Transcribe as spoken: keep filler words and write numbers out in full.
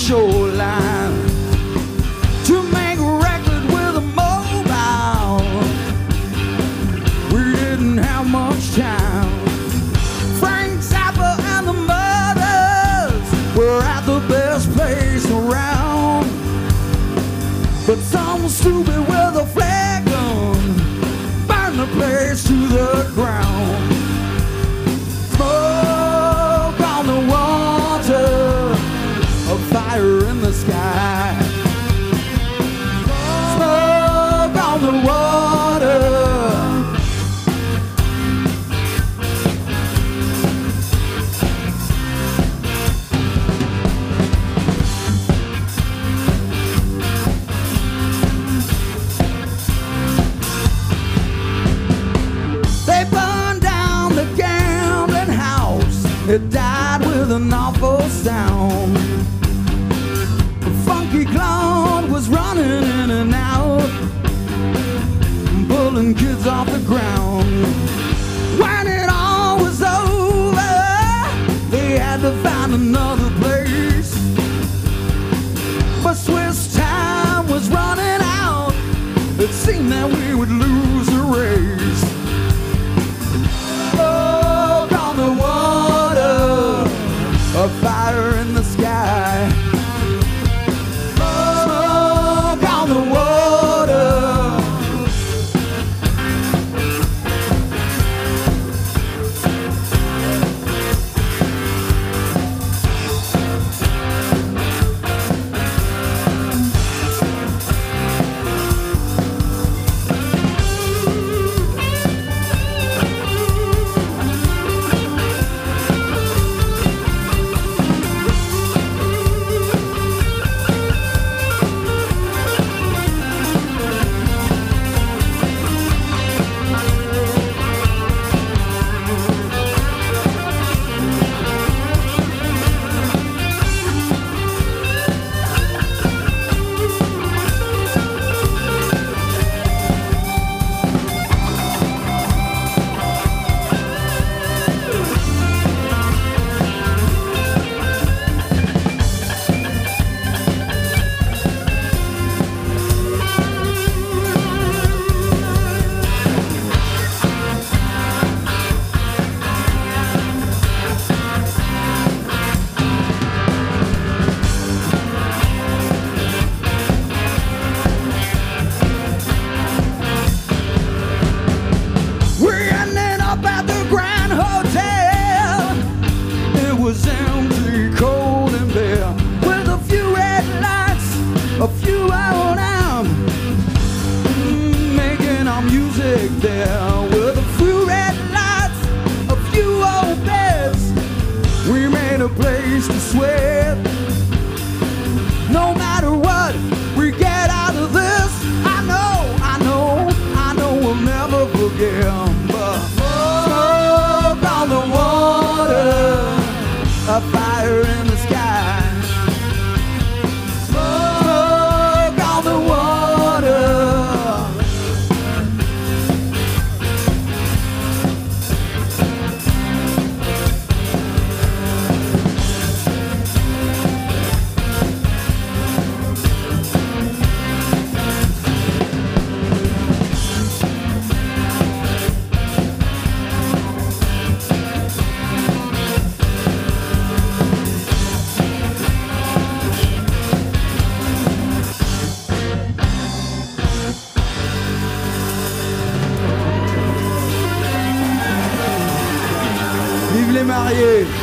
shoreline to make a record with a mobile. We didn't have much time. Frank Zappa and the Mothers were at the best place around, but some stupid with a flare gun burned the place to the ground. Smoke on the water, a fire in the sky. Smoke on the water. They burned down the gambling house. It died with an awful sound. The funky clown was running in and out, pulling kids off the ground. When it all was over, they had to find another place. But Swiss time was running out. It seemed that we would lose the race. Smoke on the water, a fire in the sky. Smoke on the water. A few out out, making our music there with a few red lights, a few old beds. We made a place to sweat. No matter what we get out of this, I know, I know, I know we'll never forget. But smoke on the water, a fire in the sky. Les mariés.